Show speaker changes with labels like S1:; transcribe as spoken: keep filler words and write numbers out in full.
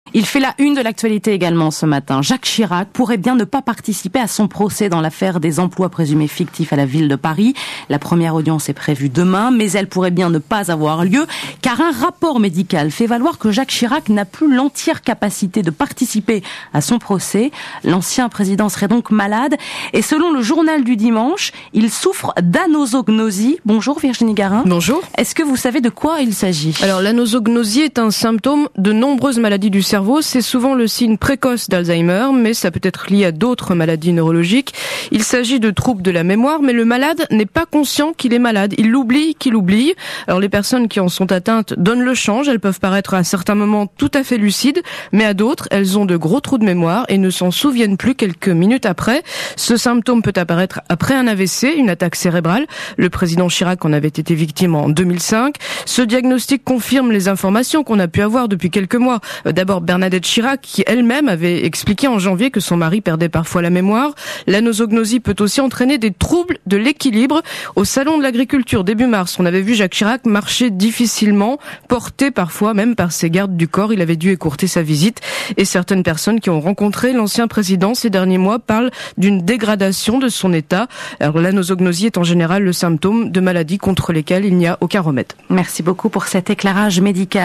S1: Il fait la une de l'actualité également ce matin. Jacques Chirac pourrait bien ne pas participer à son procès dans l'affaire des emplois présumés fictifs à la ville de Paris. La première audience est prévue demain, mais elle pourrait bien ne pas avoir lieu, car un rapport médical fait valoir que Jacques Chirac n'a plus l'entière capacité de participer à son procès. L'ancien président serait donc malade, et selon le journal du dimanche, il souffre d'anosognosie. Bonjour Virginie Garin.
S2: Bonjour.
S1: Est-ce que vous savez de quoi il s'agit ?
S2: Alors l'anosognosie est un symptôme de nombreuses maladies du cerveau. C'est souvent le signe précoce d'Alzheimer, mais ça peut être lié à d'autres maladies neurologiques. Il s'agit de troubles de la mémoire, mais le malade n'est pas conscient qu'il est malade. Il l'oublie qu'il oublie. Alors les personnes qui en sont atteintes donnent le change. Elles peuvent paraître à certains moments tout à fait lucides, mais à d'autres, elles ont de gros trous de mémoire et ne s'en souviennent plus quelques minutes après. Ce symptôme peut apparaître après un A V C, une attaque cérébrale. Le président Chirac en avait été victime en deux mille cinq. Ce diagnostic confirme les informations qu'on a pu avoir depuis quelques mois. D'abord, Bernadette Chirac, qui elle-même avait expliqué en janvier que son mari perdait parfois la mémoire. L'anosognosie peut aussi entraîner des troubles de l'équilibre. Au salon de l'agriculture début mars, on avait vu Jacques Chirac marcher difficilement, porté parfois même par ses gardes du corps. Il avait dû écourter sa visite. Et certaines personnes qui ont rencontré l'ancien président ces derniers mois parlent d'une dégradation de son état. Alors l'anosognosie est en général le symptôme de maladies contre lesquelles il n'y a aucun remède.
S1: Merci beaucoup pour cet éclairage médical.